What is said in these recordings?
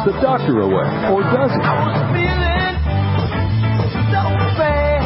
the doctor away, or does it? I was feeling so bad.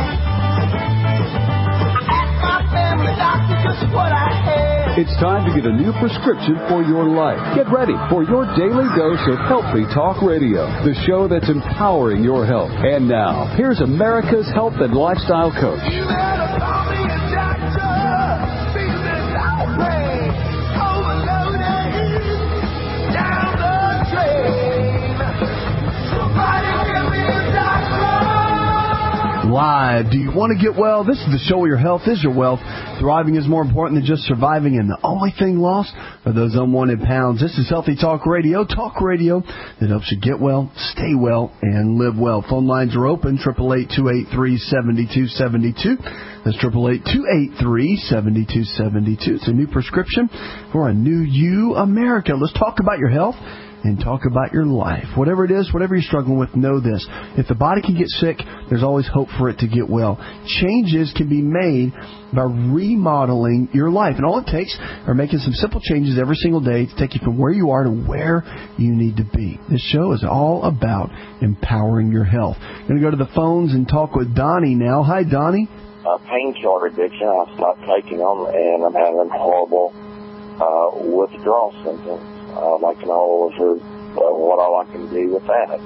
I asked my family doctor just what I had. It's time to get a new prescription for your life. Get ready for your daily dose of Healthy Talk Radio, the show that's empowering your health. And now, here's America's health and lifestyle coach. You better call me a doctor. Feeling outraged, overloaded, down the drain. Somebody give me a doctor. Live. Do you want to get well? This is the show where your health is your wealth. Thriving is more important than just surviving, and the only thing lost are those unwanted pounds. This is Healthy Talk Radio that helps you get well, stay well, and live well. Phone lines are open, 888-283-7272. That's 888-283-7272. It's a new prescription for a new you, America. Let's talk about your health and talk about your life. Whatever it is, whatever you're struggling with, know this. If the body can get sick, there's always hope for it to get well. Changes can be made by remodeling your life. And all it takes are making some simple changes every single day to take you from where you are to where you need to be. This show is all about empowering your health. I'm going to go to the phones and talk with Donnie now. Hi, Donnie. Painkiller addiction. I stopped taking them, and I'm having horrible withdrawal symptoms. I'd like to know what all I can do with that.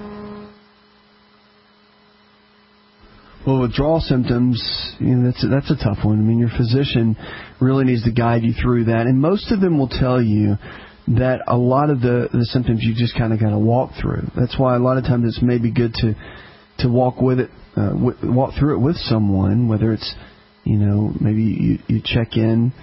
Well, withdrawal symptoms, that's a tough one. I mean, your physician really needs to guide you through that. And most of them will tell you that a lot of the symptoms you just kind of got to walk through. That's why a lot of times it's maybe good to walk with it, walk through it with someone, whether it's, maybe you check in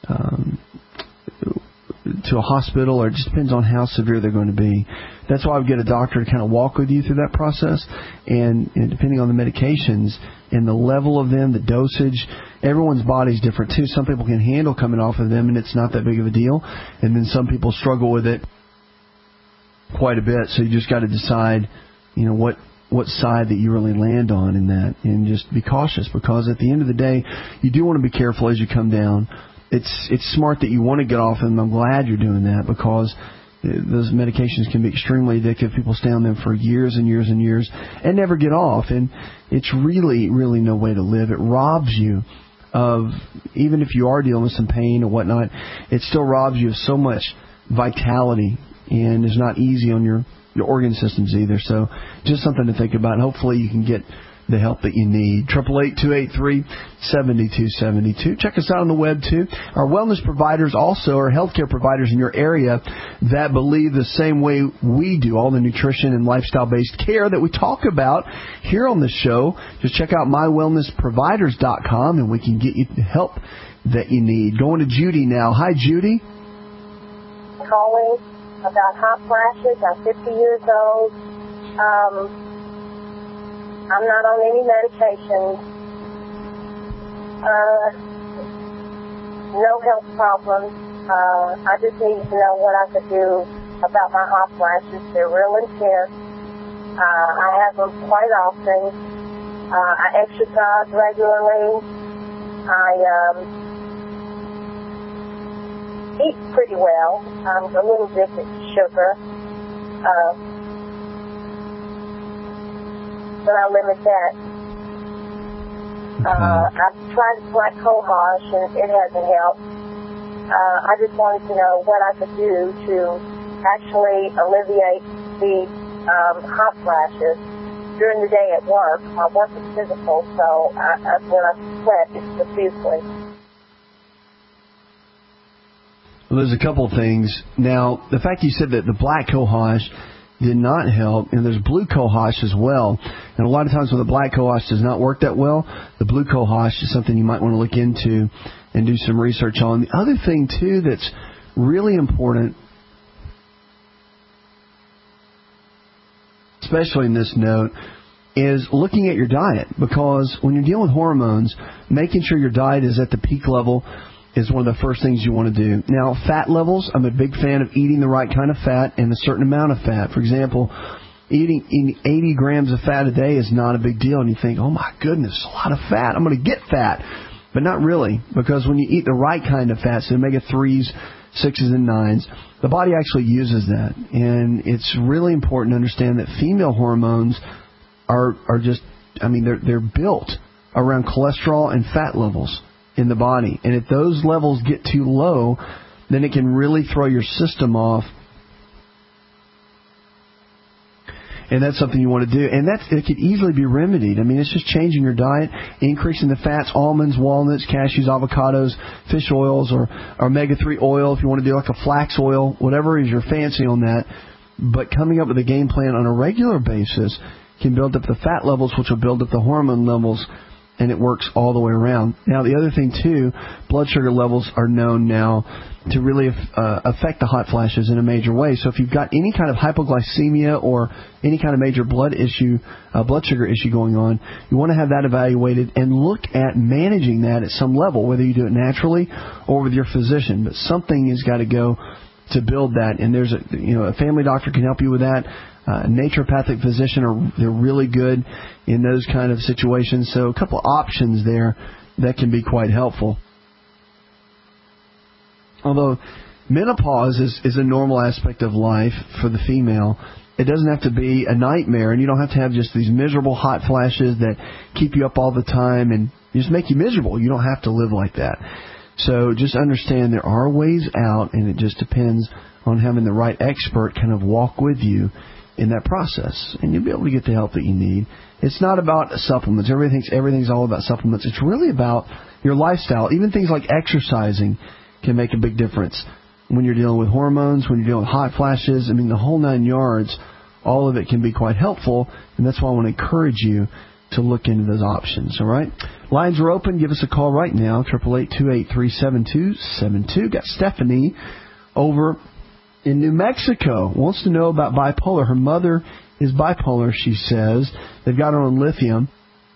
to a hospital, or it just depends on how severe they're going to be. That's why I would get a doctor to kind of walk with you through that process, and depending on the medications and the level of them, the dosage, everyone's body's different too. Some people can handle coming off of them and it's not that big of a deal, and then some people struggle with it quite a bit. So you just got to decide, what side that you really land on in that, and just be cautious, because at the end of the day, you do want to be careful as you come down. It's smart that you want to get off them. I'm glad you're doing that, because those medications can be extremely addictive. People stay on them for years and years and years and never get off. And it's really, really no way to live. It robs you of, even if you are dealing with some pain or whatnot, it still robs you of so much vitality, and is not easy on your organ systems either. So just something to think about. And hopefully you can get the help that you need. 888-283-7272. Check us out on the web, too. Our wellness providers also are healthcare providers in your area that believe the same way we do, all the nutrition and lifestyle-based care that we talk about here on the show. Just check out mywellnessproviders.com, and we can get you the help that you need. Going to Judy now. Hi, Judy. Calling about hot flashes. I'm 50 years old. I'm not on any medication. No health problems. I just need to know what I could do about my hot flashes. They're real intense. I have them quite often. I exercise regularly. I eat pretty well. I'm a little addicted to sugar. But I limit that. I've tried Black Cohosh, and it hasn't helped. I just wanted to know what I could do to actually alleviate the hot flashes during the day at work. My work is physical, so when I sweat, it's profusely. Well, there's a couple things. Now, the fact you said that the Black Cohosh did not help, and there's blue cohosh as well. And a lot of times when the black cohosh does not work that well, the blue cohosh is something you might want to look into and do some research on. The other thing, too, that's really important, especially in this note, is looking at your diet. Because when you're dealing with hormones, making sure your diet is at the peak level is one of the first things you want to do. Now, fat levels, I'm a big fan of eating the right kind of fat and a certain amount of fat. For example, eating 80 grams of fat a day is not a big deal. And you think, oh my goodness, a lot of fat. I'm going to get fat. But not really, because when you eat the right kind of fats, the omega-3s, 6s and 9s. The body actually uses that. And it's really important to understand that female hormones are just, they're built around cholesterol and fat levels in the body. And if those levels get too low, then it can really throw your system off. And that's something you want to do. And it could easily be remedied. It's just changing your diet, increasing the fats, almonds, walnuts, cashews, avocados, fish oils, or omega-3 oil if you want to do like a flax oil, whatever is your fancy on that. But coming up with a game plan on a regular basis can build up the fat levels, which will build up the hormone levels, and it works all the way around. Now, the other thing, too, blood sugar levels are known now to really affect the hot flashes in a major way. So if you've got any kind of hypoglycemia or any kind of major blood sugar issue going on, you want to have that evaluated and look at managing that at some level, whether you do it naturally or with your physician. But something has got to go to build that, and there's a family doctor can help you with that. A naturopathic physician, they're really good in those kind of situations. So a couple of options there that can be quite helpful. Although menopause is a normal aspect of life for the female, it doesn't have to be a nightmare, and you don't have to have just these miserable hot flashes that keep you up all the time and just make you miserable. You don't have to live like that. So just understand there are ways out, and it just depends on having the right expert kind of walk with you in that process, and you'll be able to get the help that you need. It's not about supplements. Everything's all about supplements. It's really about your lifestyle. Even things like exercising can make a big difference when you're dealing with hormones, when you're dealing with hot flashes. The whole 9 yards, all of it can be quite helpful, and that's why I want to encourage you to look into those options, all right? Lines are open. Give us a call right now, 888-283-7272. Got Stephanie over in New Mexico. Wants to know about bipolar. Her mother is bipolar, she says. They've got her on lithium.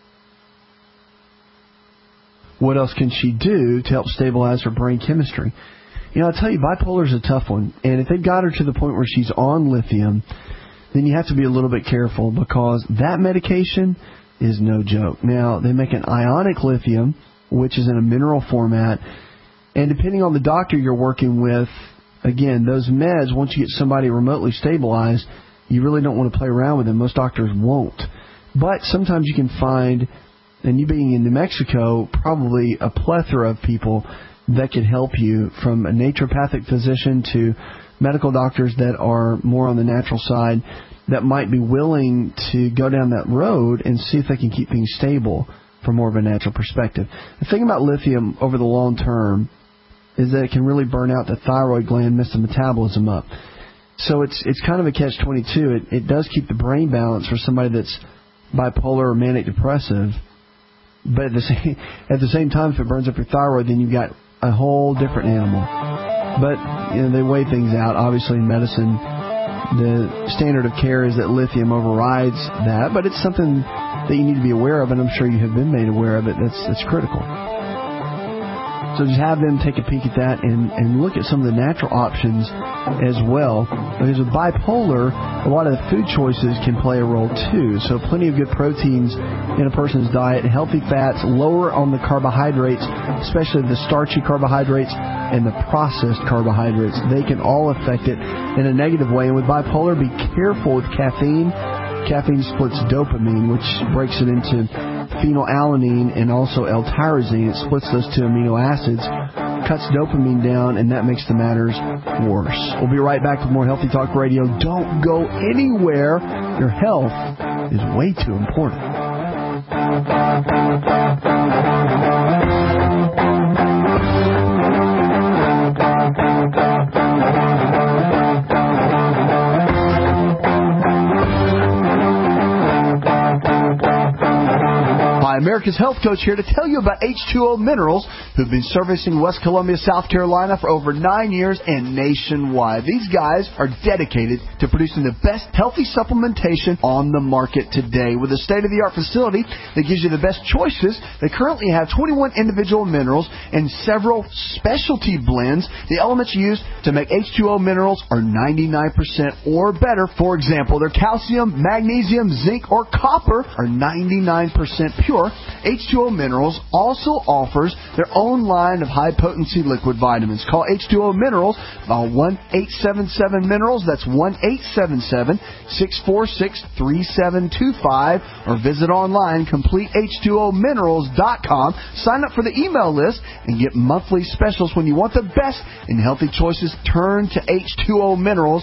What else can she do to help stabilize her brain chemistry? I'll tell you, bipolar is a tough one. And if they've got her to the point where she's on lithium, then you have to be a little bit careful, because that medication is no joke. Now, they make an ionic lithium, which is in a mineral format. And depending on the doctor you're working with, again, those meds, once you get somebody remotely stabilized, you really don't want to play around with them. Most doctors won't. But sometimes you can find, and you being in New Mexico, probably a plethora of people that can help you, from a naturopathic physician to medical doctors that are more on the natural side that might be willing to go down that road and see if they can keep things stable from more of a natural perspective. The thing about lithium over the long term is that it can really burn out the thyroid gland, mess the metabolism up. So it's kind of a catch-22. It does keep the brain balanced for somebody that's bipolar or manic depressive, but at the same time, if it burns up your thyroid, then you've got a whole different animal. But they weigh things out. Obviously, in medicine, the standard of care is that lithium overrides that, but it's something that you need to be aware of, and I'm sure you have been made aware of it. That's critical. So just have them take a peek at that and look at some of the natural options as well. Because with bipolar, a lot of the food choices can play a role too. So plenty of good proteins in a person's diet, healthy fats, lower on the carbohydrates, especially the starchy carbohydrates and the processed carbohydrates. They can all affect it in a negative way. And with bipolar, be careful with caffeine. Caffeine splits dopamine, which breaks it into phenylalanine and also L-tyrosine. It splits those two amino acids, cuts dopamine down, and that makes the matters worse. We'll be right back with more Healthy Talk Radio. Don't go anywhere. Your health is way too important. America's Health Coach here to tell you about H2O Minerals, who've been servicing West Columbia, South Carolina for over 9 years and nationwide. These guys are dedicated to producing the best healthy supplementation on the market today. With a state-of-the-art facility that gives you the best choices, they currently have 21 individual minerals and several specialty blends. The elements used to make H2O Minerals are 99% or better. For example, their calcium, magnesium, zinc, or copper are 99% pure. more. H2O Minerals also offers their own line of high-potency liquid vitamins. Call H2O Minerals, 1-877-MINERALS. That's 1-877-646-3725. Or visit online, CompleteH2OMinerals.com. Sign up for the email list and get monthly specials. When you want the best in healthy choices, turn to H2O Minerals,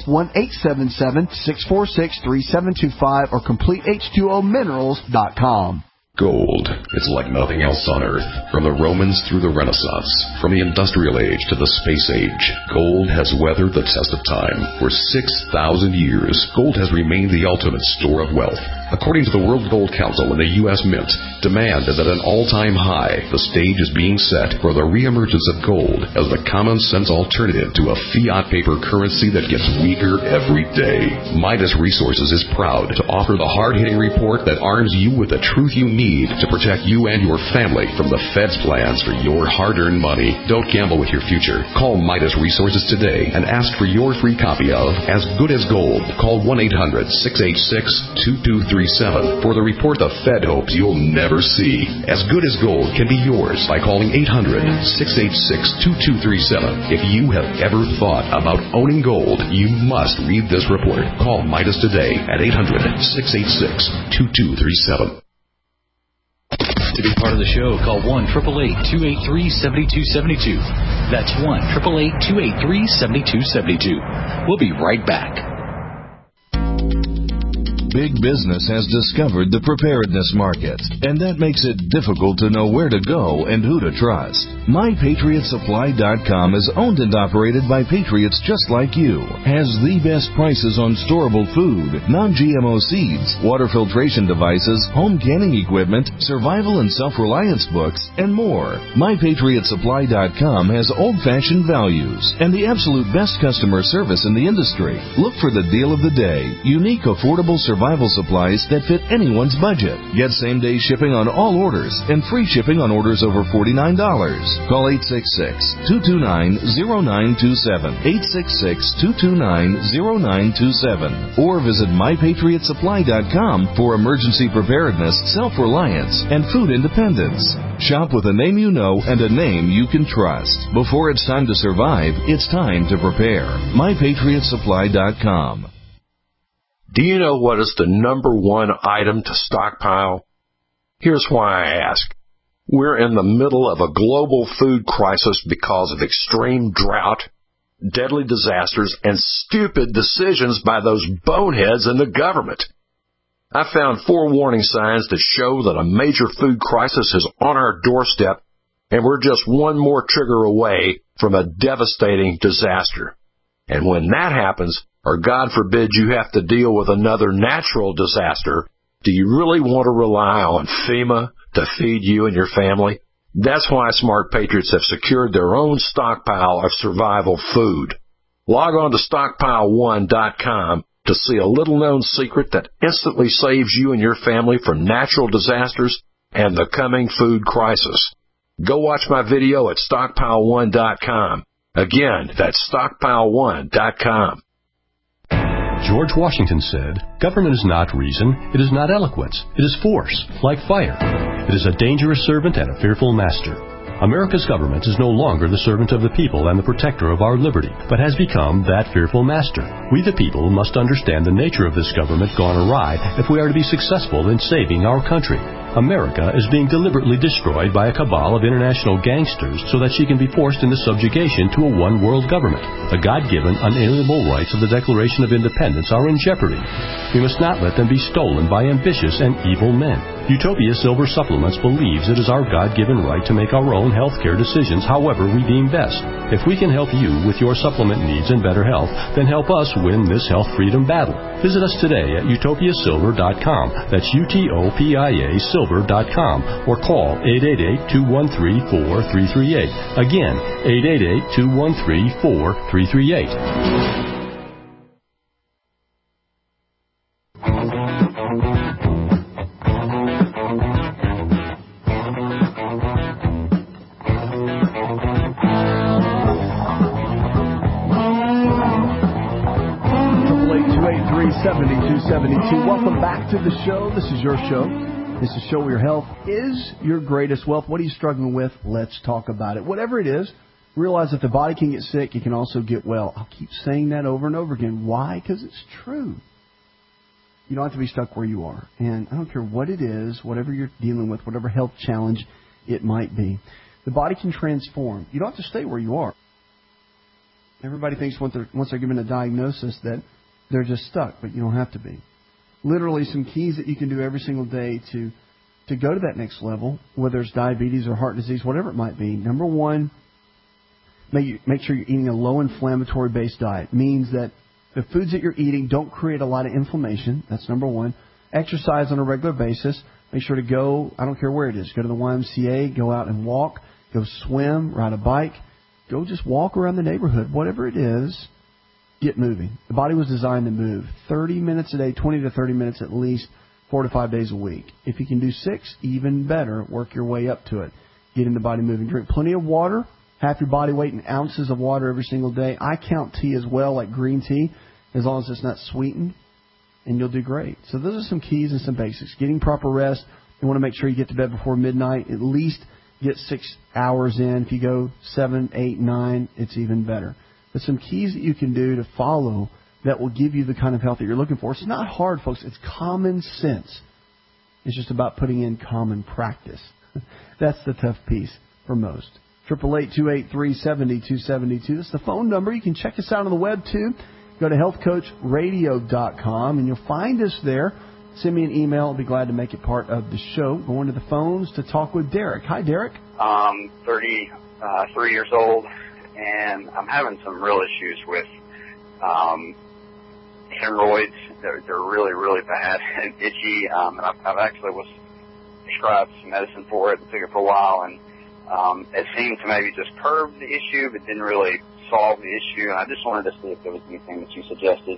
1-877-646-3725 or CompleteH2OMinerals.com. Gold. It's like nothing else on Earth. From the Romans through the Renaissance, from the Industrial Age to the Space Age, gold has weathered the test of time. For 6,000 years, gold has remained the ultimate store of wealth. According to the World Gold Council and the U.S. Mint, demand is at an all-time high. The stage is being set for the reemergence of gold as the common-sense alternative to a fiat paper currency that gets weaker every day. Midas Resources is proud to offer the hard-hitting report that arms you with the truth you need to protect you and your family from the Fed's plans for your hard-earned money. Don't gamble with your future. Call Midas Resources today and ask for your free copy of As Good as Gold. Call 1-800-686-2237 for the report the Fed hopes you'll never see. As Good as Gold can be yours by calling 800-686-2237. If you have ever thought about owning gold, you must read this report. Call Midas today at 800-686-2237. To be part of the show, call 1-888-283-7272. That's 1-888-283-7272. We'll be right back. Big business has discovered the preparedness market, and that makes it difficult to know where to go and who to trust. MyPatriotSupply.com is owned and operated by patriots just like you, has the best prices on storable food, non-GMO seeds, water filtration devices, home canning equipment, survival and self-reliance books, and more. MyPatriotSupply.com has old-fashioned values and the absolute best customer service in the industry. Look for the deal of the day, unique, affordable survival supplies that fit anyone's budget. Get same-day shipping on all orders and free shipping on orders over $49. Call 866-229-0927, 866-229-0927, or visit MyPatriotSupply.com for emergency preparedness, self-reliance, and food independence. Shop with a name you know and a name you can trust. Before it's time to survive, it's time to prepare. MyPatriotSupply.com. Do you know what is the number one item to stockpile? Here's why I ask. We're in the middle of a global food crisis because of extreme drought, deadly disasters, and stupid decisions by those boneheads in the government. I found 4 warning signs that show that a major food crisis is on our doorstep, and we're just one more trigger away from a devastating disaster. And when that happens, or God forbid you have to deal with another natural disaster, do you really want to rely on FEMA to feed you and your family? That's why Smart Patriots have secured their own stockpile of survival food. Log on to StockpileOne.com to see a little-known secret that instantly saves you and your family from natural disasters and the coming food crisis. Go watch my video at StockpileOne.com. Again, that's StockpileOne.com. George Washington said, "Government is not reason, it is not eloquence, it is force, like fire. It is a dangerous servant and a fearful master." America's government is no longer the servant of the people and the protector of our liberty, but has become that fearful master. We the people must understand the nature of this government gone awry if we are to be successful in saving our country. America is being deliberately destroyed by a cabal of international gangsters so that she can be forced into subjugation to a one-world government. The God-given, unalienable rights of the Declaration of Independence are in jeopardy. We must not let them be stolen by ambitious and evil men. Utopia Silver Supplements believes it is our God-given right to make our own health care decisions however we deem best. If we can help you with your supplement needs and better health, then help us win this health freedom battle. Visit us today at utopiasilver.com. That's UTOPIA Silver.com, or call 888-213-4338. Again, 888-213-4338. Welcome back to the show. This is your show. This is a show where your health is your greatest wealth. What are you struggling with? Let's talk about it. Whatever it is, realize that the body can get sick. It can also get well. I'll keep saying that over and over again. Why? Because it's true. You don't have to be stuck where you are. And I don't care what it is, whatever you're dealing with, whatever health challenge it might be. The body can transform. You don't have to stay where you are. Everybody thinks once they're given a diagnosis that they're just stuck, but you don't have to be. Literally some keys that you can do every single day to go to that next level, whether it's diabetes or heart disease, whatever it might be. Number one, make sure you're eating a low inflammatory based diet. Means that the foods that you're eating don't create a lot of inflammation. That's number one. Exercise on a regular basis. Make sure to go, I don't care where it is, go to the YMCA, go out and walk, go swim, ride a bike, go just walk around the neighborhood. Whatever it is, get moving. The body was designed to move 30 minutes a day, 20 to 30 minutes at least, 4 to 5 days a week. If you can do 6, even better. Work your way up to it. Getting the body moving. Drink plenty of water. Half your body weight in ounces of water every single day. I count tea as well, like green tea, as long as it's not sweetened, and you'll do great. So those are some keys and some basics. Getting proper rest. You want to make sure you get to bed before midnight. At least get 6 hours in. If you go 7, 8, 9, it's even better. But some keys that you can do to follow that will give you the kind of health that you're looking for. It's not hard, folks. It's common sense. It's just about putting in common practice. That's the tough piece for most. 888-283-7272. That's the phone number. You can check us out on the web, too. Go to healthcoachradio.com, and you'll find us there. Send me an email. I'll be glad to make it part of the show. Going to the phones to talk with Derek. Hi, Derek. I'm 33 years old, and I'm having some real issues with hemorrhoids. They're really, really bad and itchy. I've actually was prescribed some medicine for it and took it for a while, and it seemed to maybe just curb the issue, but didn't really solve the issue. And I just wanted to see if there was anything that you suggested.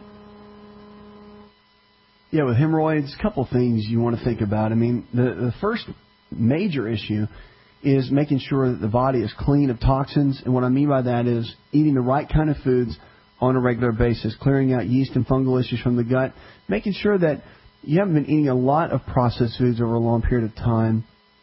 Yeah, with hemorrhoids, a couple things you want to think about. I mean, the first major issue is making sure that the body is clean of toxins. And what I mean by that is eating the right kind of foods on a regular basis, clearing out yeast and fungal issues from the gut, making sure that you haven't been eating a lot of processed foods over a long period of time.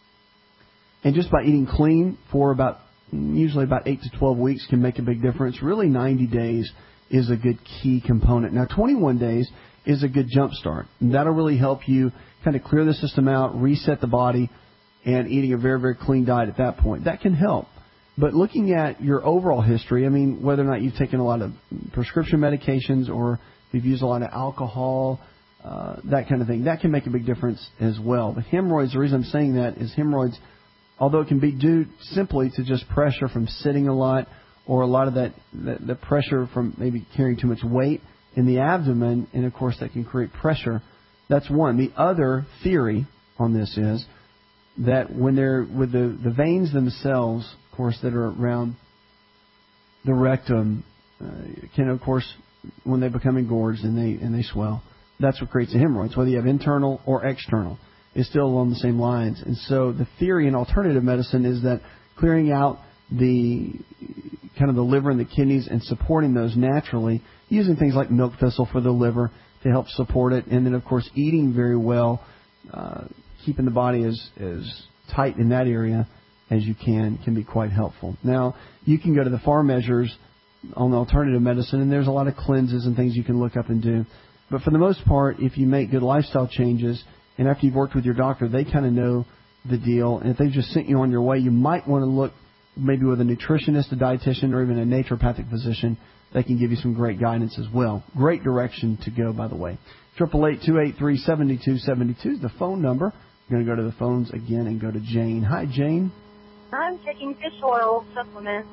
And just by eating clean for usually about 8 to 12 weeks can make a big difference. Really, 90 days is a good key component. Now, 21 days is a good jump start. And that'll really help you kind of clear the system out, reset the body, and eating a very, very clean diet at that point. That can help. But looking at your overall history, I mean, whether or not you've taken a lot of prescription medications or you've used a lot of alcohol, that kind of thing, that can make a big difference as well. But hemorrhoids, the reason I'm saying that is hemorrhoids, although it can be due simply to just pressure from sitting a lot or a lot of the pressure from maybe carrying too much weight in the abdomen, and of course that can create pressure. That's one. The other theory on this is that when they're with the veins themselves, of course, that are around the rectum, can of course, when they become engorged and they swell, that's what creates the hemorrhoids, whether you have internal or external. Is still along the same lines. And so the theory in alternative medicine is that clearing out the kind of the liver and the kidneys and supporting those naturally, using things like milk thistle for the liver to help support it, and then of course eating very well, keeping the body as tight in that area as you can be quite helpful. Now, you can go to the farm measures on the alternative medicine, and there's a lot of cleanses and things you can look up and do. But for the most part, if you make good lifestyle changes, and after you've worked with your doctor, they kind of know the deal. And if they've just sent you on your way, you might want to look maybe with a nutritionist, a dietitian, or even a naturopathic physician. They can give you some great guidance as well. Great direction to go, by the way. 888-283-7272 is the phone number. I'm going to go to the phones again and go to Jane. Hi, Jane. I'm taking fish oil supplements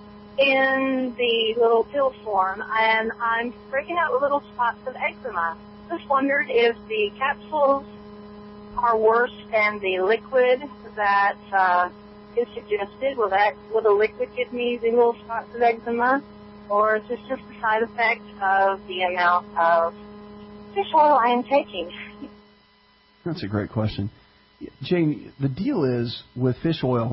in the little pill form, and I'm breaking out little spots of eczema. Just wondered if the capsules are worse than the liquid that is suggested. Will the liquid give me the little spots of eczema, or is this just a side effect of the amount of fish oil I am taking? That's a great question. Jane, the deal is with fish oil,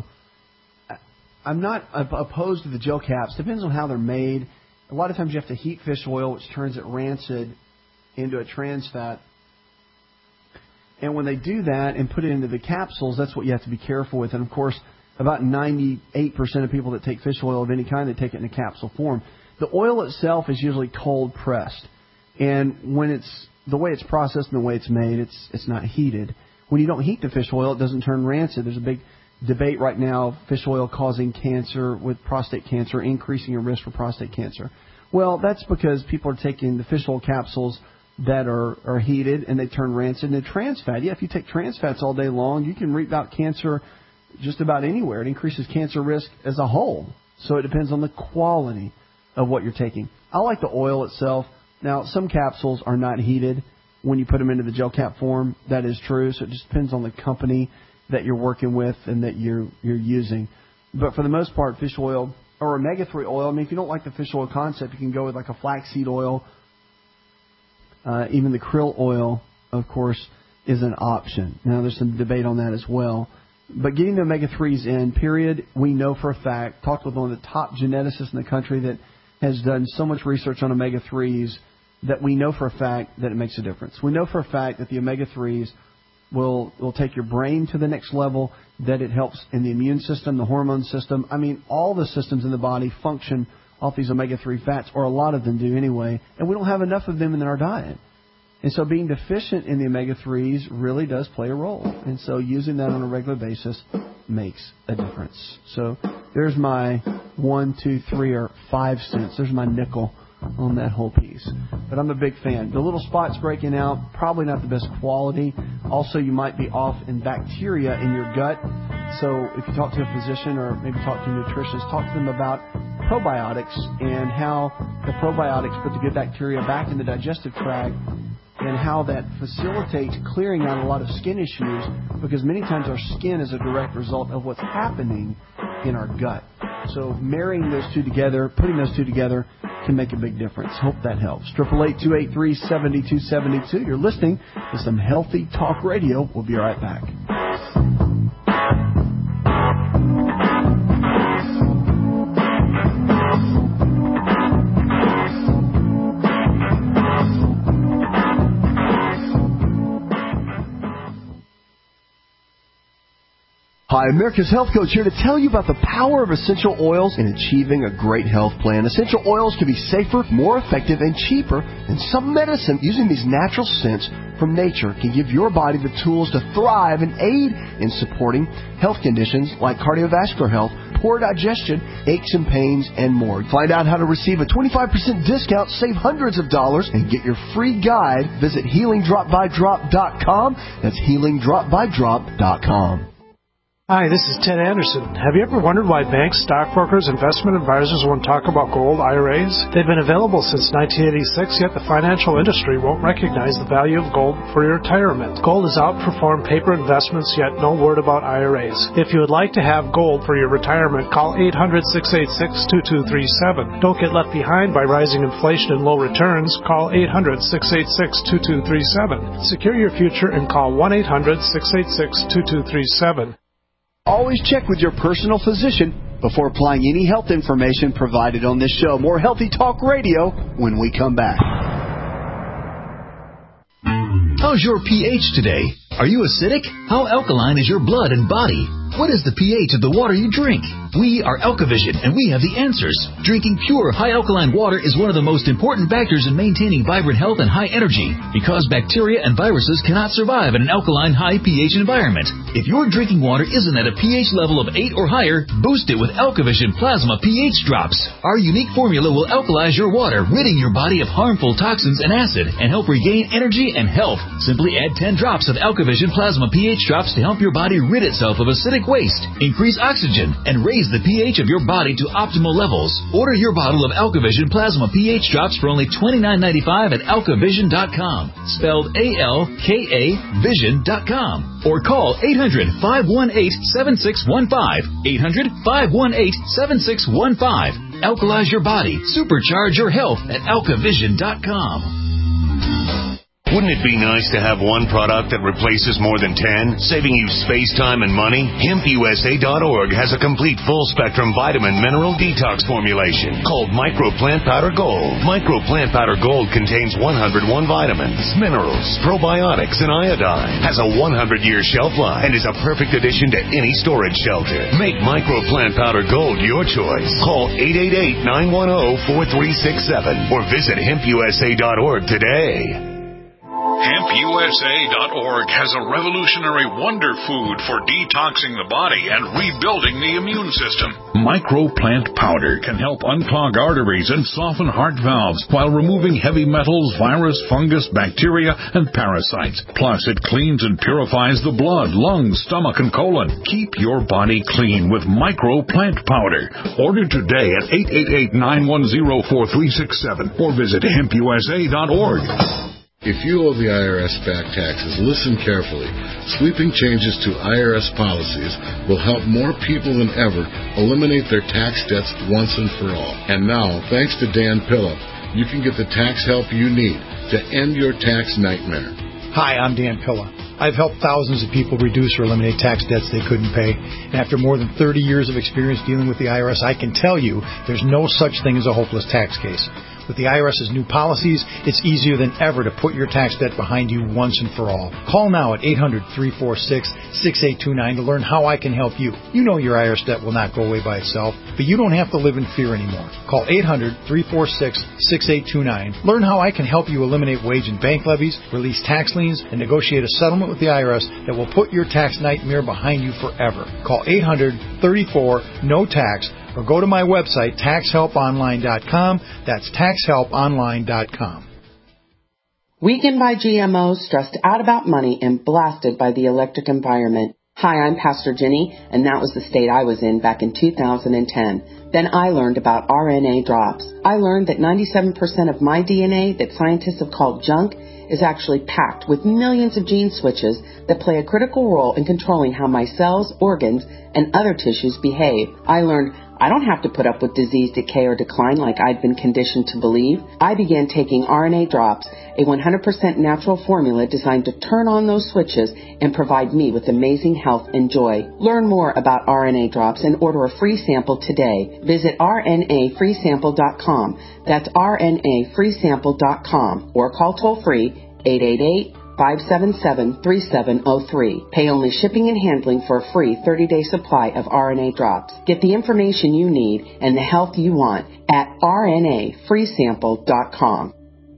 I'm not opposed to the gel caps. Depends on how they're made. A lot of times you have to heat fish oil, which turns it rancid into a trans fat. And when they do that and put it into the capsules, that's what you have to be careful with. And, of course, about 98% of people that take fish oil of any kind, they take it in a capsule form. The oil itself is usually cold pressed. And when it's the way it's processed and the way it's made, it's not heated. When you don't heat the fish oil, it doesn't turn rancid. There's a big debate right now of fish oil causing cancer with prostate cancer, increasing your risk for prostate cancer. Well, that's because people are taking the fish oil capsules that are heated and they turn rancid. And trans fat, if you take trans fats all day long, you can reap out cancer just about anywhere. It increases cancer risk as a whole. So it depends on the quality of what you're taking. I like the oil itself. Now, some capsules are not heated when you put them into the gel cap form. That is true. So it just depends on the company that you're working with and that you're using. But for the most part, fish oil or omega-3 oil, I mean, if you don't like the fish oil concept, you can go with like a flaxseed oil. Even the krill oil, of course, is an option. Now, there's some debate on that as well. But getting the omega-3s in, period, we know for a fact, talked with one of the top geneticists in the country that has done so much research on omega-3s that we know for a fact that it makes a difference. We know for a fact that the omega-3s will take your brain to the next level, that it helps in the immune system, the hormone system. I mean, all the systems in the body function off these omega-3 fats, or a lot of them do anyway, and we don't have enough of them in our diet. And so being deficient in the omega-3s really does play a role. And so using that on a regular basis makes a difference. So there's my 1, 2, 3, or 5 cents. There's my nickel on that whole piece. But I'm a big fan. The little spots breaking out, probably not the best quality. Also, you might be off in bacteria in your gut. So if you talk to a physician or maybe talk to a nutritionist, talk to them about probiotics and how the probiotics put the good bacteria back in the digestive tract and how that facilitates clearing out a lot of skin issues, because many times our skin is a direct result of what's happening in our gut. So marrying those two together, putting those two together, can make a big difference. Hope that helps. 888-283-7272. You're listening to some Healthy Talk Radio. We'll be right back. Hi, America's Health Coach here to tell you about the power of essential oils in achieving a great health plan. Essential oils can be safer, more effective, and cheaper than some medicine. Using these natural scents from nature can give your body the tools to thrive and aid in supporting health conditions like cardiovascular health, poor digestion, aches and pains, and more. Find out how to receive a 25% discount, save hundreds of dollars, and get your free guide. Visit HealingDropByDrop.com. That's HealingDropByDrop.com. Hi, this is Ted Anderson. Have you ever wondered why banks, stockbrokers, investment advisors won't talk about gold IRAs? They've been available since 1986, yet the financial industry won't recognize the value of gold for your retirement. Gold has outperformed paper investments, yet no word about IRAs. If you would like to have gold for your retirement, call 800-686-2237. Don't get left behind by rising inflation and low returns. Call 800-686-2237. Secure your future and call 1-800-686-2237. Always check with your personal physician before applying any health information provided on this show. More Healthy Talk Radio when we come back. How's your pH today? Are you acidic? How alkaline is your blood and body? What is the pH of the water you drink? We are Alkavision, and we have the answers. Drinking pure, high alkaline water is one of the most important factors in maintaining vibrant health and high energy, because bacteria and viruses cannot survive in an alkaline, high pH environment. If your drinking water isn't at a pH level of 8 or higher, boost it with Alkavision Plasma pH Drops. Our unique formula will alkalize your water, ridding your body of harmful toxins and acid, and help regain energy and health. Simply add 10 drops of Alkavision Plasma pH Drops to help your body rid itself of acidic waste, increase oxygen, and raise the pH of your body to optimal levels. Order your bottle of Alkavision Plasma pH Drops for only $29.95 at alkavision.com, spelled A-L-K-A Vision.com, or call 800-518-7615, 800-518-7615. Alkalize your body, supercharge your health at alkavision.com. Wouldn't it be nice to have one product that replaces more than 10, saving you space, time, and money? HempUSA.org has a complete full-spectrum vitamin mineral detox formulation called Micro Plant Powder Gold. Micro Plant Powder Gold contains 101 vitamins, minerals, probiotics, and iodine. Has a 100-year shelf life and is a perfect addition to any storage shelter. Make Micro Plant Powder Gold your choice. Call 888-910-4367 or visit HempUSA.org today. HempUSA.org has a revolutionary wonder food for detoxing the body and rebuilding the immune system. Microplant powder can help unclog arteries and soften heart valves while removing heavy metals, virus, fungus, bacteria, and parasites. Plus, it cleans and purifies the blood, lungs, stomach, and colon. Keep your body clean with Microplant powder. Order today at 888-910-4367 or visit HempUSA.org. If you owe the IRS back taxes, listen carefully. Sweeping changes to IRS policies will help more people than ever eliminate their tax debts once and for all. And now, thanks to Dan Pilla, you can get the tax help you need to end your tax nightmare. Hi, I'm Dan Pilla. I've helped thousands of people reduce or eliminate tax debts they couldn't pay. And after more than 30 years of experience dealing with the IRS, I can tell you there's no such thing as a hopeless tax case. With the IRS's new policies, it's easier than ever to put your tax debt behind you once and for all. Call now at 800-346-6829 to learn how I can help you. You know your IRS debt will not go away by itself, but you don't have to live in fear anymore. Call 800-346-6829. Learn how I can help you eliminate wage and bank levies, release tax liens, and negotiate a settlement with the IRS that will put your tax nightmare behind you forever. Call 800-34-NO-TAX. Or go to my website, TaxHelpOnline.com. That's TaxHelpOnline.com. Weakened by GMOs, stressed out about money, and blasted by the electric environment. Hi, I'm Pastor Jenny, and that was the state I was in back in 2010. Then I learned about RNA drops. I learned that 97% of my DNA that scientists have called junk is actually packed with millions of gene switches that play a critical role in controlling how my cells, organs, and other tissues behave. I learned I don't have to put up with disease, decay, or decline like I'd been conditioned to believe. I began taking RNA drops, a 100% natural formula designed to turn on those switches and provide me with amazing health and joy. Learn more about RNA drops and order a free sample today. Visit RNAfreesample.com. That's RNAfreesample.com or call toll free 888-577-3703. Pay only shipping and handling for a free 30-day supply of RNA drops. Get the information you need and the health you want at RNAfreesample.com.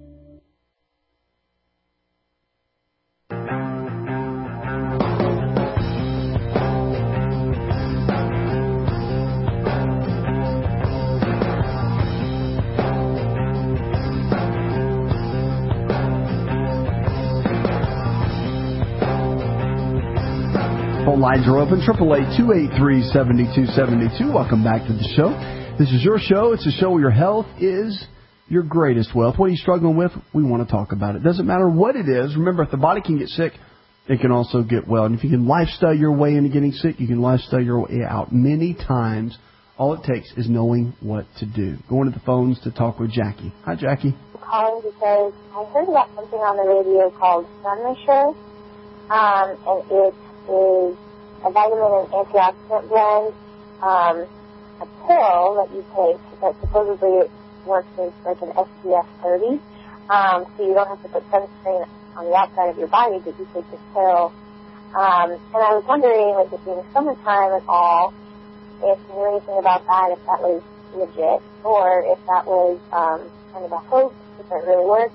Phone lines are open, 888-283-7272. Welcome back to the show. This is your show. It's a show where your health is your greatest wealth. What are you struggling with? We want to talk about it. Doesn't matter what it is. Remember, if the body can get sick, it can also get well. And if you can lifestyle your way into getting sick, you can lifestyle your way out. Many times, all it takes is knowing what to do. Going to the phones to talk with Jackie. Hi, Jackie. I'm calling because I heard about something on the radio called Sunrasure, and it is a vitamin and antioxidant blend, a pill that you take that supposedly works as like an SPF 30, so you don't have to put sunscreen on the outside of your body, but you take this pill. And I was wondering, like, it being summertime at all, if you knew anything about that, if that was legit, or if that was kind of a hoax, if it really works.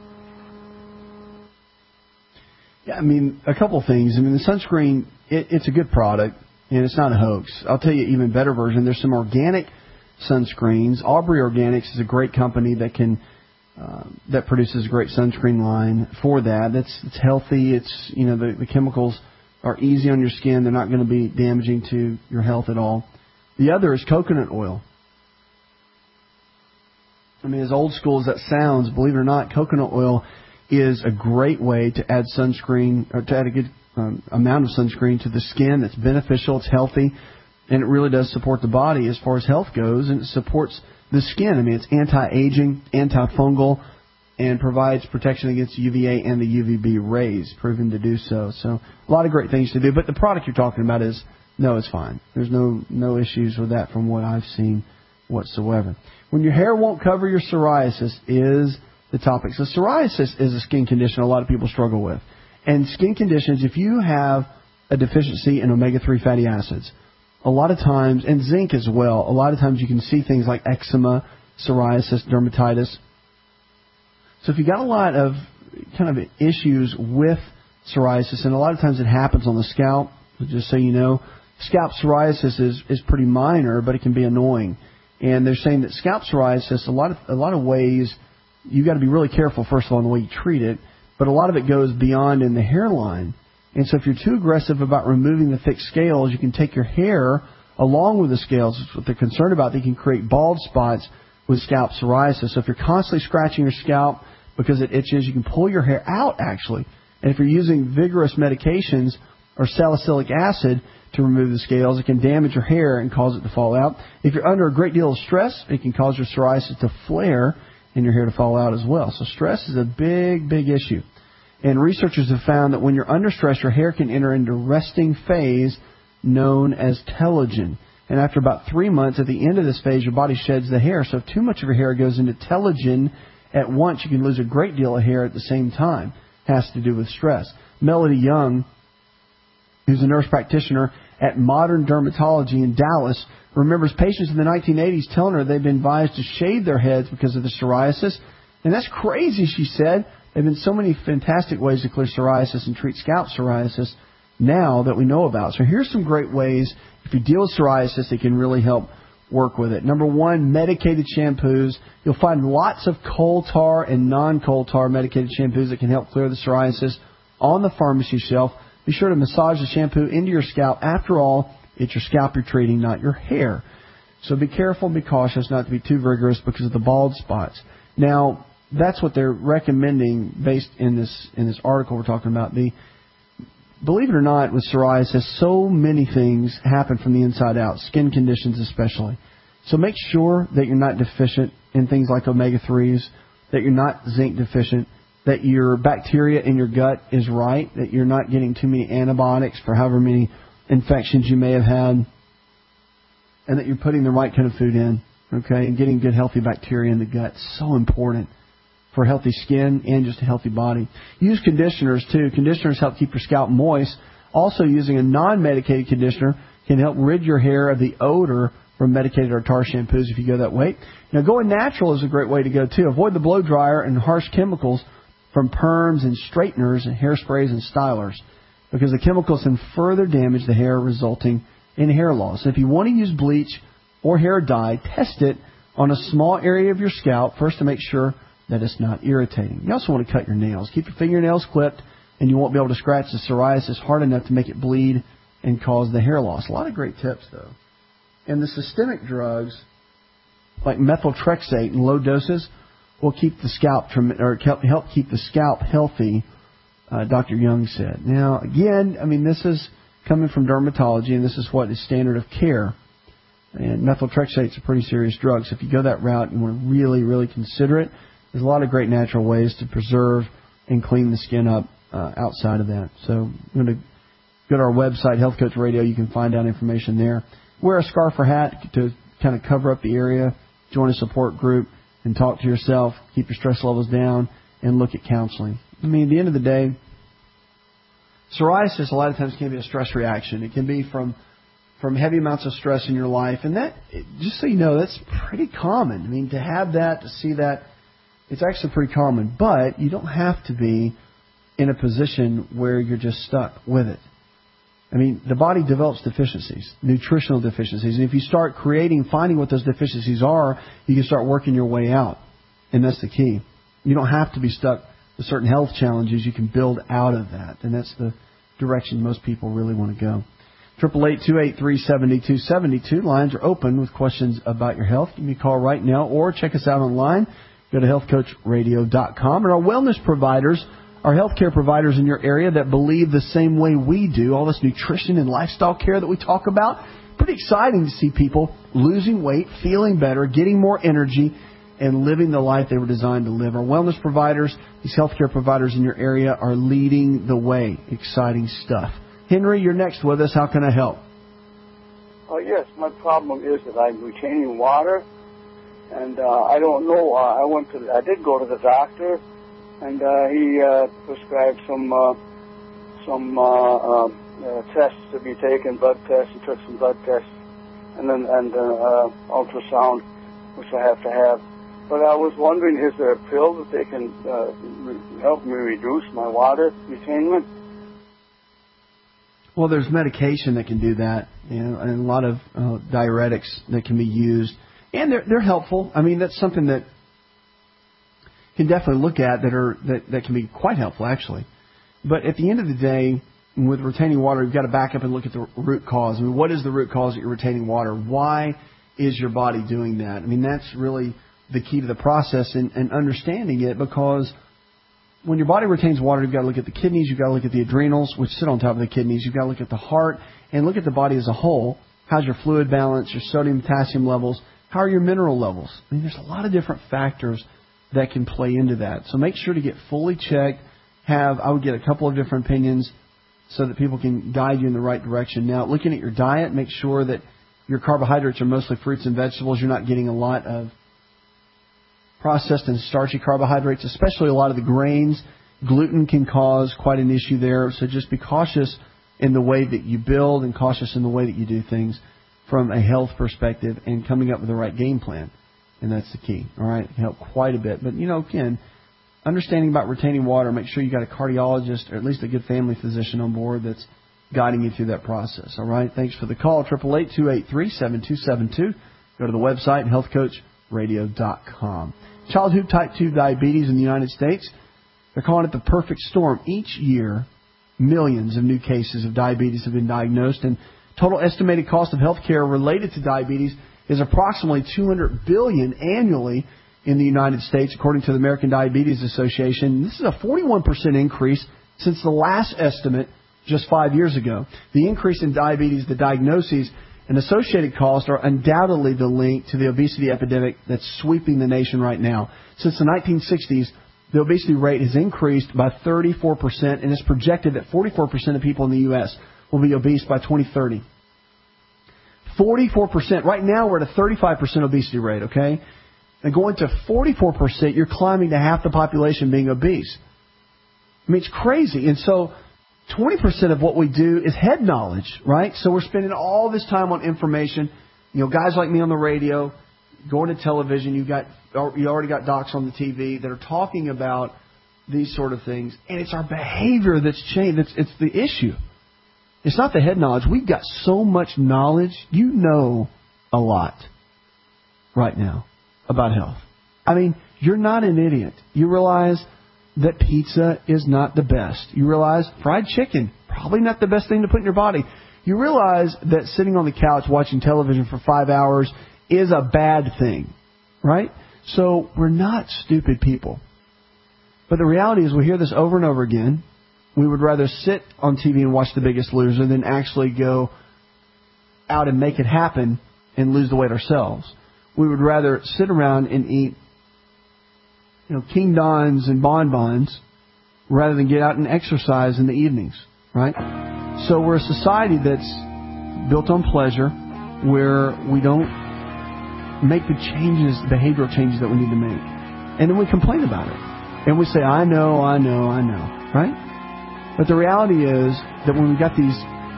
Yeah, I mean, a couple things. I mean, the sunscreen, it's a good product, and it's not a hoax. I'll tell you an even better version. There's some organic sunscreens. Aubrey Organics is a great company that can that produces a great sunscreen line for that. It's healthy. It's, you know, the chemicals are easy on your skin. They're not going to be damaging to your health at all. The other is coconut oil. I mean, as old school as that sounds, believe it or not, coconut oil is a great way to add sunscreen, or to add a good amount of sunscreen to the skin. That's beneficial, it's healthy, and it really does support the body as far as health goes, and it supports the skin. I mean, it's anti-aging, antifungal, and provides protection against UVA and the UVB rays, proven to do so. So a lot of great things to do. But the product you're talking about is, no, it's fine. There's no issues with that from what I've seen whatsoever. When your hair won't cover your psoriasis is the topic. So psoriasis is a skin condition a lot of people struggle with. And skin conditions, if you have a deficiency in omega-3 fatty acids, a lot of times, and zinc as well, a lot of times you can see things like eczema, psoriasis, dermatitis. So if you got a lot of kind of issues with psoriasis, and a lot of times it happens on the scalp, just so you know, scalp psoriasis is pretty minor, but it can be annoying. And they're saying that scalp psoriasis, a lot of ways, you got to be really careful, first of all, in the way you treat it, but a lot of it goes beyond in the hairline. And so if you're too aggressive about removing the thick scales, you can take your hair along with the scales. That's what they're concerned about. They can create bald spots with scalp psoriasis. So if you're constantly scratching your scalp because it itches, you can pull your hair out, actually. And if you're using vigorous medications or salicylic acid to remove the scales, it can damage your hair and cause it to fall out. If you're under a great deal of stress, it can cause your psoriasis to flare and your hair to fall out as well. So stress is a big, big issue. And researchers have found that when you're under stress, your hair can enter into resting phase known as telogen. And after about 3 months, at the end of this phase, your body sheds the hair. So if too much of your hair goes into telogen at once, you can lose a great deal of hair at the same time. It has to do with stress. Melody Young, who's a nurse practitioner at Modern Dermatology in Dallas, remembers patients in the 1980s telling her they've been advised to shave their heads because of the psoriasis. And that's crazy, she said. There have been so many fantastic ways to clear psoriasis and treat scalp psoriasis now that we know about. So here's some great ways, if you deal with psoriasis, that can really help work with it. Number one, medicated shampoos. You'll find lots of coal tar and non-coal tar medicated shampoos that can help clear the psoriasis on the pharmacy shelf. Be sure to massage the shampoo into your scalp. After all, it's your scalp you're treating, not your hair. So be careful and be cautious not to be too vigorous because of the bald spots. Now, that's what they're recommending based in this article we're talking about. Believe it or not, with psoriasis, so many things happen from the inside out, skin conditions especially. So make sure that you're not deficient in things like omega-3s, that you're not zinc deficient, that your bacteria in your gut is right, that you're not getting too many antibiotics for however many infections you may have had, and that you're putting the right kind of food in, okay, and getting good healthy bacteria in the gut. So important for healthy skin and just a healthy body. Use conditioners, too. Conditioners help keep your scalp moist. Also, using a non-medicated conditioner can help rid your hair of the odor from medicated or tar shampoos if you go that way. Now, going natural is a great way to go, too. Avoid the blow dryer and harsh chemicals from perms and straighteners and hairsprays and stylers because the chemicals can further damage the hair, resulting in hair loss. If you want to use bleach or hair dye, test it on a small area of your scalp first to make sure that it's not irritating. You also want to cut your nails. Keep your fingernails clipped, and you won't be able to scratch the psoriasis hard enough to make it bleed and cause the hair loss. A lot of great tips, though. And the systemic drugs, like methotrexate in low doses, will keep the scalp help keep the scalp healthy. Dr. Young said. Now, again, I mean, this is coming from dermatology, and this is what is standard of care. And methotrexate is a pretty serious drug, so if you go that route, you want to really, really consider it. There's a lot of great natural ways to preserve and clean the skin up outside of that. So I'm going to go to our website, Health Coach Radio. You can find out information there. Wear a scarf or hat to kind of cover up the area. Join a support group and talk to yourself. Keep your stress levels down and look at counseling. I mean, at the end of the day, psoriasis a lot of times can be a stress reaction. It can be from heavy amounts of stress in your life. And that, just so you know, that's pretty common. I mean, to have that, to see that, it's actually pretty common, but you don't have to be in a position where you're just stuck with it. I mean, the body develops deficiencies, nutritional deficiencies, and if you start finding what those deficiencies are, you can start working your way out, and that's the key. You don't have to be stuck with certain health challenges. You can build out of that, and that's the direction most people really want to go. 888-283-7272. Lines are open with questions about your health. Give me a call right now or check us out online. Go to healthcoachradio.com. And our wellness providers, our healthcare providers in your area that believe the same way we do, all this nutrition and lifestyle care that we talk about, pretty exciting to see people losing weight, feeling better, getting more energy, and living the life they were designed to live. Our wellness providers, these healthcare providers in your area, are leading the way. Exciting stuff. Henry, you're next with us. How can I help? Oh, yes. My problem is that I'm retaining water, and I don't know. I did go to the doctor, and he prescribed some tests to be taken, blood tests. He took some blood tests, and ultrasound, which I have to have. But I was wondering, is there a pill that they can help me reduce my water retainment? Well, there's medication that can do that, and a lot of diuretics that can be used, and they're helpful. I mean, that's something that can definitely look at that can be quite helpful, actually. But at the end of the day, with retaining water, you've got to back up and look at the root cause. I mean, what is the root cause that you're retaining water? Why is your body doing that? I mean, that's really the key to the process and understanding it, because when your body retains water, you've got to look at the kidneys, you've got to look at the adrenals, which sit on top of the kidneys, you've got to look at the heart, and look at the body as a whole. How's your fluid balance, your sodium, potassium levels? How are your mineral levels? I mean, there's a lot of different factors that can play into that. So make sure to get fully checked. I would get a couple of different opinions so that people can guide you in the right direction. Now, looking at your diet, make sure that your carbohydrates are mostly fruits and vegetables. You're not getting a lot of processed and starchy carbohydrates, especially a lot of the grains. Gluten can cause quite an issue there. So just be cautious in the way that you build and cautious in the way that you do things from a health perspective and coming up with the right game plan. And that's the key. All right. It can help quite a bit. But, again, understanding about retaining water, make sure you got a cardiologist or at least a good family physician on board that's guiding you through that process. All right. Thanks for the call. 888-283-7272. Go to the website, healthcoachradio.com. Childhood type 2 diabetes in the United States, they're calling it the perfect storm. Each year, millions of new cases of diabetes have been diagnosed, and total estimated cost of health care related to diabetes is approximately $200 billion annually in the United States, according to the American Diabetes Association. This is a 41% increase since the last estimate just 5 years ago. The increase in diabetes, the diagnoses, and associated costs are undoubtedly the link to the obesity epidemic that's sweeping the nation right now. Since the 1960s, the obesity rate has increased by 34%, and it's projected that 44% of people in the U.S. will be obese by 2030. 44%. Right now, we're at a 35% obesity rate, okay? And going to 44%, you're climbing to half the population being obese. I mean, it's crazy. And so 20% of what we do is head knowledge, right? So we're spending all this time on information. Guys like me on the radio, going to television, you already got docs on the TV that are talking about these sort of things. And it's our behavior that's changed. It's the issue. It's not the head knowledge. We've got so much knowledge. You know a lot right now about health. I mean, you're not an idiot. You realize that pizza is not the best. You realize fried chicken, probably not the best thing to put in your body. You realize that sitting on the couch watching television for 5 hours is a bad thing, right? So we're not stupid people. But the reality is we hear this over and over again. We would rather sit on TV and watch The Biggest Loser than actually go out and make it happen and lose the weight ourselves. We would rather sit around and eat King Dons and bonbons rather than get out and exercise in the evenings, right? So we're a society that's built on pleasure, where we don't make the behavioral changes that we need to make. And then we complain about it. And we say, I know, right? But the reality is that when we got these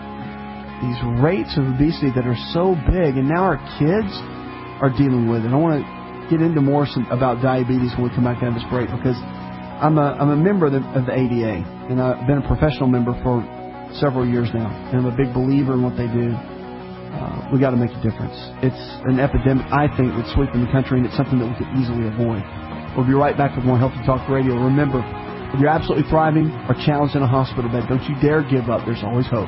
rates of obesity that are so big, and now our kids are dealing with it. I want to get into more about diabetes when we come back out of this break, because I'm a member of the ADA, and I've been a professional member for several years now, and I'm a big believer in what they do. We got to make a difference. It's an epidemic, I think, that's sweeping the country, and it's something that we could easily avoid. We'll be right back with more Healthy Talk Radio. Remember, if you're absolutely thriving or challenged in a hospital bed, don't you dare give up. There's always hope.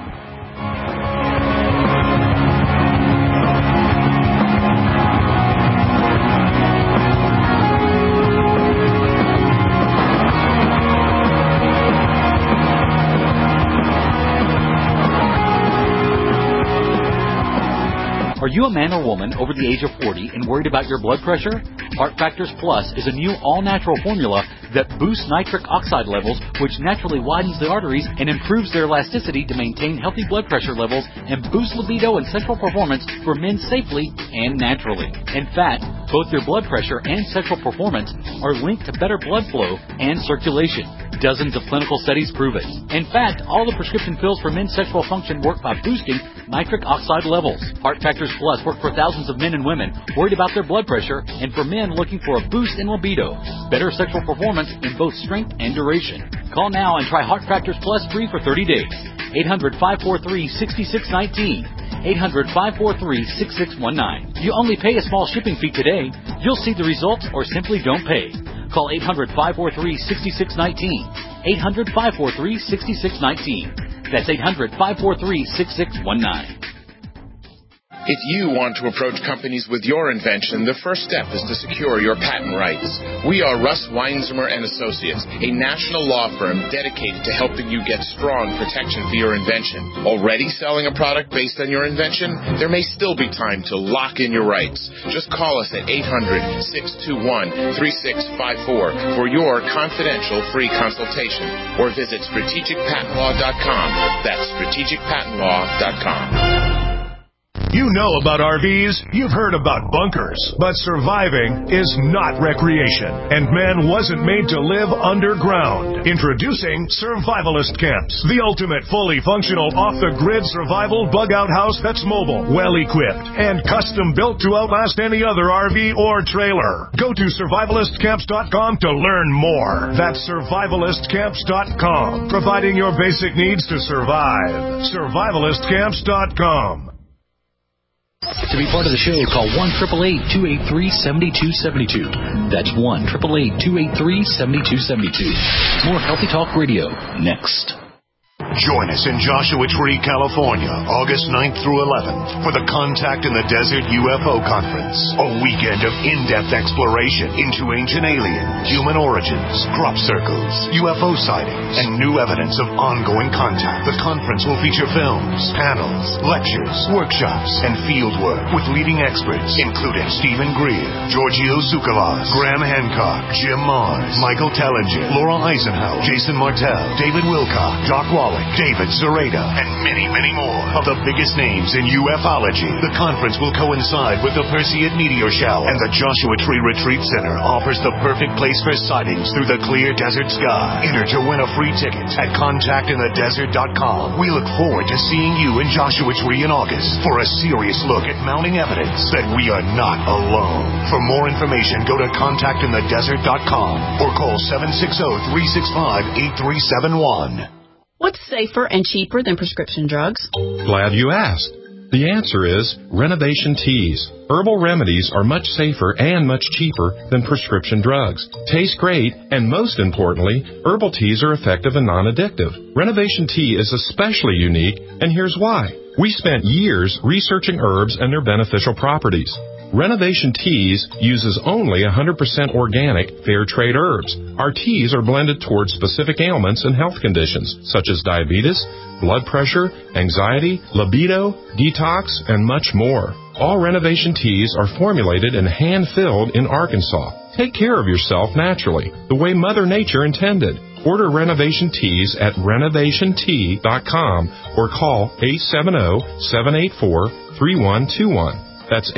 Are Are you a man or woman over the age of 40 and worried about your blood pressure? Heart Factors Plus is a new all-natural formula that boosts nitric oxide levels, which naturally widens the arteries and improves their elasticity to maintain healthy blood pressure levels and boost libido and sexual performance for men safely and naturally. In fact, both your blood pressure and sexual performance are linked to better blood flow and circulation. Dozens of clinical studies prove it. In fact, all the prescription pills for men's sexual function work by boosting nitric oxide levels. Heart Factors Plus work for thousands of men and women worried about their blood pressure and for men looking for a boost in libido, better sexual performance in both strength and duration. Call now and try Heart Factors Plus free for 30 days. 800-543-6619. 800-543-6619. You only pay a small shipping fee today. You'll see the results or simply don't pay. Call 800-543-6619. 800-543-6619. That's 800-543-6619. If you want to approach companies with your invention, the first step is to secure your patent rights. We are Russ Weinzimmer & Associates, a national law firm dedicated to helping you get strong protection for your invention. Already selling a product based on your invention? There may still be time to lock in your rights. Just call us at 800-621-3654 for your confidential free consultation, or visit strategicpatentlaw.com. That's strategicpatentlaw.com. You know about RVs, you've heard about bunkers, but surviving is not recreation, and man wasn't made to live underground. Introducing Survivalist Camps, the ultimate fully functional off-the-grid survival bug-out house that's mobile, well-equipped, and custom-built to outlast any other RV or trailer. Go to survivalistcamps.com to learn more. That's survivalistcamps.com, providing your basic needs to survive. survivalistcamps.com. To be part of the show, call 1-888-283-7272. That's 1-888-283-7272. More Healthy Talk Radio next. Join us in Joshua Tree, California, August 9th through 11th for the Contact in the Desert UFO Conference. A weekend of in-depth exploration into ancient aliens, human origins, crop circles, UFO sightings, and new evidence of ongoing contact. The conference will feature films, panels, lectures, workshops, and field work with leading experts, including Stephen Greer, Giorgio Tsoukalos, Graham Hancock, Jim Mars, Michael Tellinger, Laura Eisenhower, Jason Martell, David Wilcock, Doc Wallach, David Zareda, and many, many more of the biggest names in ufology. The conference will coincide with the Perseid meteor shower, and the Joshua Tree Retreat Center offers the perfect place for sightings through the clear desert sky. Enter to win a free ticket at contactinthedesert.com. We look forward to seeing you in Joshua Tree in August for a serious look at mounting evidence that we are not alone. For more information, go to contactinthedesert.com or call 760-365-8371. What's safer and cheaper than prescription drugs? Glad you asked. The answer is Renovation Teas. Herbal remedies are much safer and much cheaper than prescription drugs. Taste great, and most importantly, herbal teas are effective and non-addictive. Renovation Tea is especially unique, and here's why. We spent years researching herbs and their beneficial properties. Renovation Teas uses only 100% organic, fair trade herbs. Our teas are blended towards specific ailments and health conditions, such as diabetes, blood pressure, anxiety, libido, detox, and much more. All Renovation Teas are formulated and hand-filled in Arkansas. Take care of yourself naturally, the way Mother Nature intended. Order Renovation Teas at renovationtea.com or call 870-784-3121. That's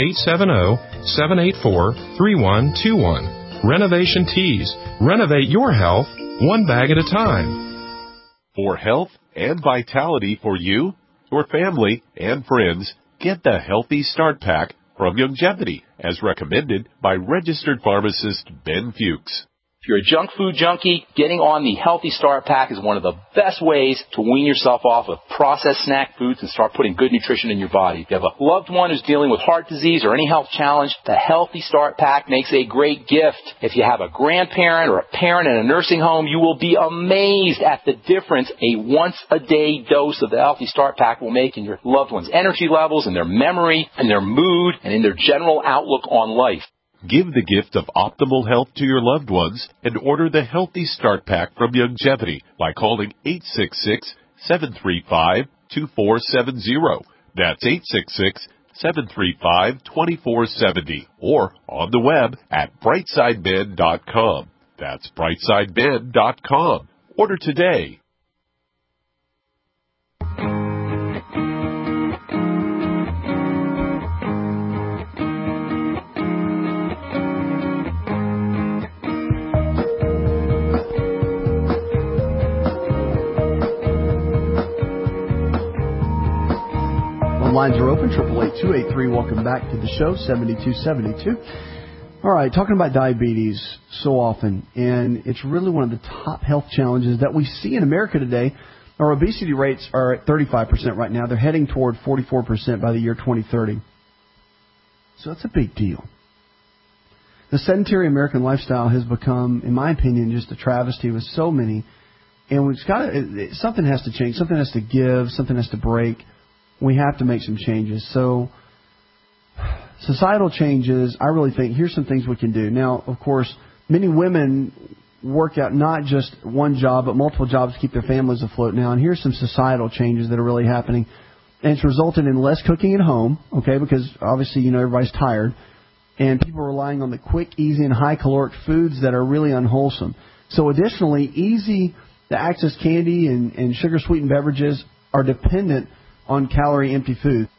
870-784-3121. Renovation Teas. Renovate your health one bag at a time. For health and vitality for you, your family, and friends, get the Healthy Start Pack from Youngevity, as recommended by registered pharmacist Ben Fuchs. If you're a junk food junkie, getting on the Healthy Start Pack is one of the best ways to wean yourself off of processed snack foods and start putting good nutrition in your body. If you have a loved one who's dealing with heart disease or any health challenge, the Healthy Start Pack makes a great gift. If you have a grandparent or a parent in a nursing home, you will be amazed at the difference a once-a-day dose of the Healthy Start Pack will make in your loved one's energy levels, in their memory, in their mood, and in their general outlook on life. Give the gift of optimal health to your loved ones and order the Healthy Start Pack from Youngevity by calling 866-735-2470. That's 888-735-2470 or on the web at brightsidebend.com. That's brightsidebend.com. Order today. Lines are open, 888-283. Welcome back to the show, 7272. All right, talking about diabetes so often, and it's really one of the top health challenges that we see in America today. Our obesity rates are at 35% right now. They're heading toward 44% by the year 2030. So that's a big deal. The sedentary American lifestyle has become, in my opinion, just a travesty with so many. And something has to change. Something has to give. Something has to break. We have to make some changes. So societal changes, I really think, here's some things we can do. Now, of course, many women work out not just one job, but multiple jobs to keep their families afloat now. And here's some societal changes that are really happening. And it's resulted in less cooking at home, okay, because obviously, everybody's tired. And people are relying on the quick, easy, and high-caloric foods that are really unwholesome. So additionally, easy to access candy and sugar-sweetened beverages are dependent on calorie-empty food.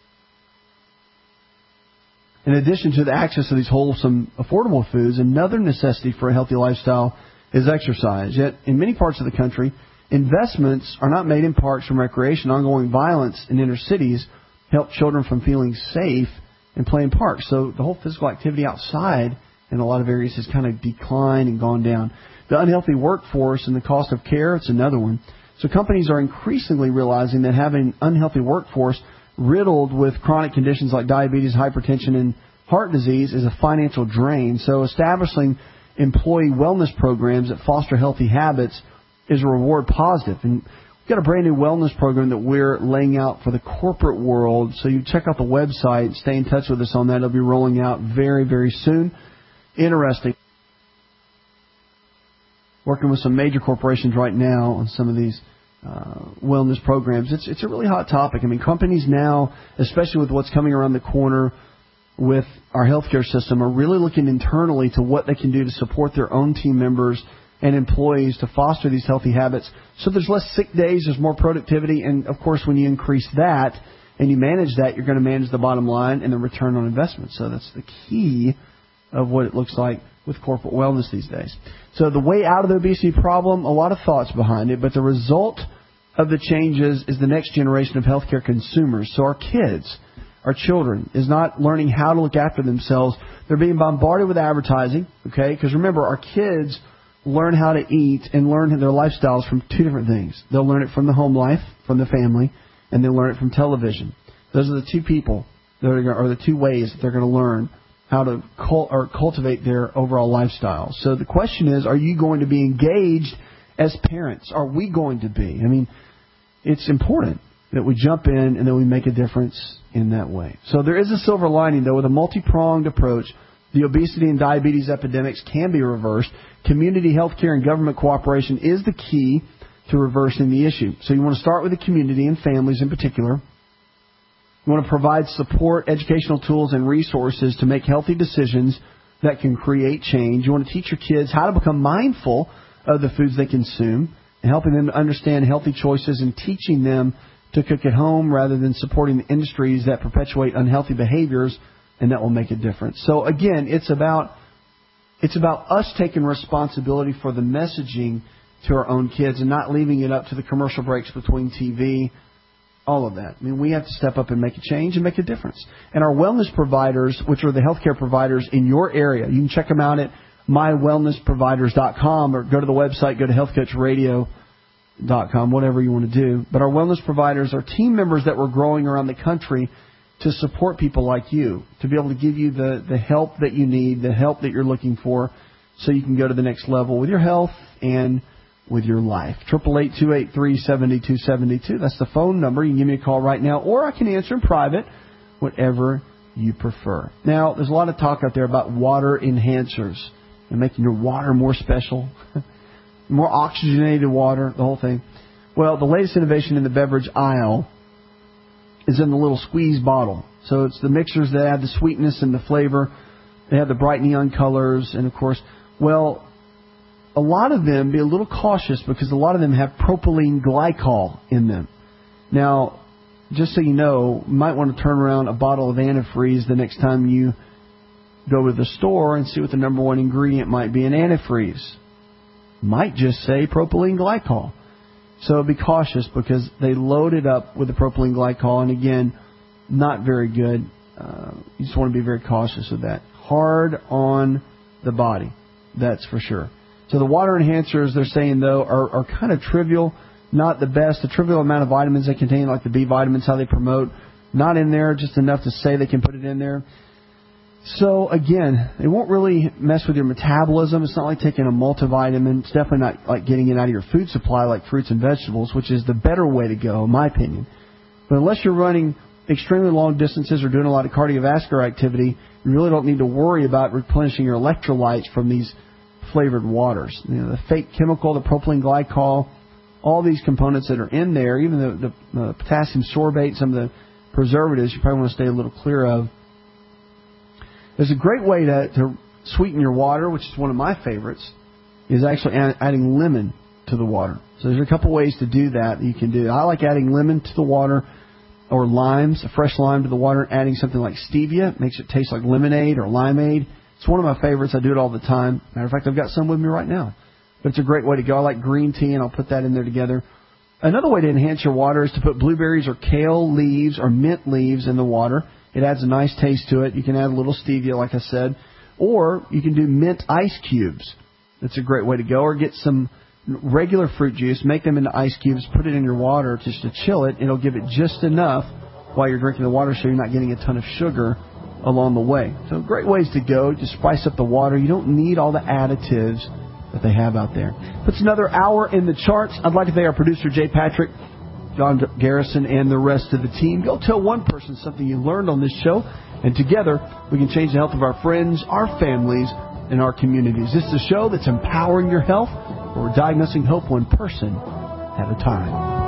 In addition to the access to these wholesome, affordable foods, another necessity for a healthy lifestyle is exercise. Yet, in many parts of the country, investments are not made in parks from recreation. Ongoing violence in inner cities help children from feeling safe and play in parks. So the whole physical activity outside in a lot of areas has kind of declined and gone down. The unhealthy workforce and the cost of care, it's another one. So companies are increasingly realizing that having an unhealthy workforce riddled with chronic conditions like diabetes, hypertension, and heart disease is a financial drain. So establishing employee wellness programs that foster healthy habits is a reward positive. And we've got a brand new wellness program that we're laying out for the corporate world. So you check out the website, stay in touch with us on that. It'll be rolling out very, very soon. Interesting. Working with some major corporations right now on some of these wellness programs. It's a really hot topic. I mean, companies now, especially with what's coming around the corner with our healthcare system, are really looking internally to what they can do to support their own team members and employees to foster these healthy habits. So there's less sick days, there's more productivity, and of course when you increase that and you manage that, you're going to manage the bottom line and the return on investment. So that's the key of what it looks like with corporate wellness these days. So the way out of the obesity problem, a lot of thoughts behind it, but the result of the changes is the next generation of healthcare consumers. So our kids, our children, is not learning how to look after themselves. They're being bombarded with advertising, okay? Because remember, our kids learn how to eat and learn their lifestyles from two different things. They'll learn it from the home life, from the family, and they'll learn it from television. Those are the two people, or the two ways that they're going to learn how to cultivate their overall lifestyle. So the question is, are you going to be engaged as parents? Are we going to be? I mean, it's important that we jump in and that we make a difference in that way. So there is a silver lining, though. With a multi-pronged approach, the obesity and diabetes epidemics can be reversed. Community health care and government cooperation is the key to reversing the issue. So you want to start with the community and families in particular. You want to provide support, educational tools, and resources to make healthy decisions that can create change. You want to teach your kids how to become mindful of the foods they consume and helping them to understand healthy choices and teaching them to cook at home rather than supporting the industries that perpetuate unhealthy behaviors, and that will make a difference. So again, it's about us taking responsibility for the messaging to our own kids and not leaving it up to the commercial breaks between TV, all of that. I mean, we have to step up and make a change and make a difference. And our wellness providers, which are the healthcare providers in your area, you can check them out at mywellnessproviders.com or go to the website, go to healthcoachradio.com, whatever you want to do. But our wellness providers are team members that we're growing around the country to support people like you, to be able to give you the help that you need, the help that you're looking for, so you can go to the next level with your health and with your life. 888-283-7272. That's the phone number. You can give me a call right now, or I can answer in private, whatever you prefer. Now, there's a lot of talk out there about water enhancers and making your water more special, more oxygenated water, the whole thing. Well, the latest innovation in the beverage aisle is in the little squeeze bottle. So it's the mixers that add the sweetness and the flavor. They have the bright neon colors, and of course, well, a lot of them, be a little cautious because a lot of them have propylene glycol in them. Now, just so you know, you might want to turn around a bottle of antifreeze the next time you go to the store and see what the number one ingredient might be in antifreeze. Might just say propylene glycol. So be cautious because they load it up with the propylene glycol, and again, not very good. You just want to be very cautious with that. Hard on the body, that's for sure. So the water enhancers, they're saying, though, are kind of trivial, not the best. The trivial amount of vitamins they contain, like the B vitamins, how they promote, not in there, just enough to say they can put it in there. So, again, it won't really mess with your metabolism. It's not like taking a multivitamin. It's definitely not like getting it out of your food supply like fruits and vegetables, which is the better way to go, in my opinion. But unless you're running extremely long distances or doing a lot of cardiovascular activity, you really don't need to worry about replenishing your electrolytes from these flavored waters. You know, the fake chemical, the propylene glycol, all these components that are in there, even the potassium sorbate, some of the preservatives, you probably want to stay a little clear of. There's a great way to sweeten your water, which is one of my favorites, is actually adding lemon to the water. So there's a couple ways to do that you can do. I like adding lemon to the water, or limes, a fresh lime to the water, adding something like stevia. It makes it taste like lemonade or limeade. It's one of my favorites. I do it all the time. Matter of fact, I've got some with me right now. But it's a great way to go. I like green tea, and I'll put that in there together. Another way to enhance your water is to put blueberries or kale leaves or mint leaves in the water. It adds a nice taste to it. You can add a little stevia, like I said. Or you can do mint ice cubes. That's a great way to go. Or get some regular fruit juice, make them into ice cubes, put it in your water just to chill it. It'll give it just enough while you're drinking the water so you're not getting a ton of sugar along the way. So great ways to go. Just spice up the water. You don't need all the additives that they have out there. Puts another hour in the charts. I'd like to thank our producer, Jay Patrick, John Garrison, and the rest of the team. Go tell one person something you learned on this show, and together we can change the health of our friends, our families, and our communities. This is a show that's empowering your health, where we're diagnosing hope one person at a time.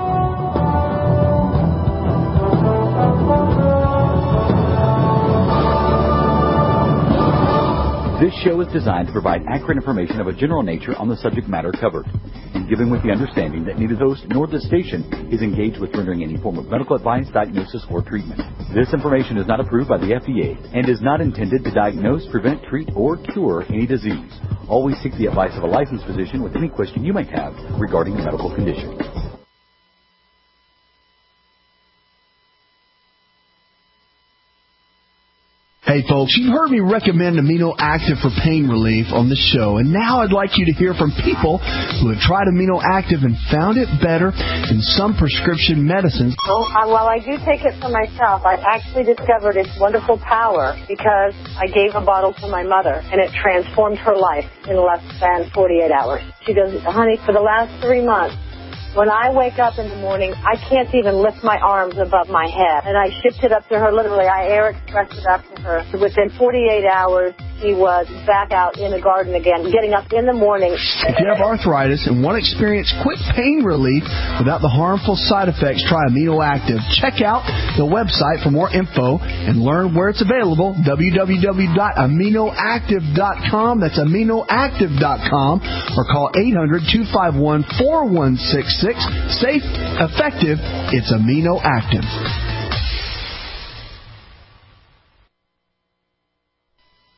This show is designed to provide accurate information of a general nature on the subject matter covered, and given with the understanding that neither the host nor the station is engaged with rendering any form of medical advice, diagnosis, or treatment. This information is not approved by the FDA and is not intended to diagnose, prevent, treat, or cure any disease. Always seek the advice of a licensed physician with any question you might have regarding a medical condition. Hey folks, you've heard me recommend Amino Active for pain relief on the show, and now I'd like you to hear from people who have tried Amino Active and found it better than some prescription medicines. While I do take it for myself, I actually discovered its wonderful power because I gave a bottle to my mother, and it transformed her life in less than 48 hours. She goes, honey, for the last 3 months, when I wake up in the morning, I can't even lift my arms above my head. And I shipped it up to her, literally. I air expressed it up to her. Within 48 hours, she was back out in the garden again, getting up in the morning. If you have arthritis and want to experience quick pain relief without the harmful side effects, try Amino Active. Check out the website for more info and learn where it's available, www.aminoactive.com. That's aminoactive.com, or call 800-251-4166. Safe, effective, it's Amino Active.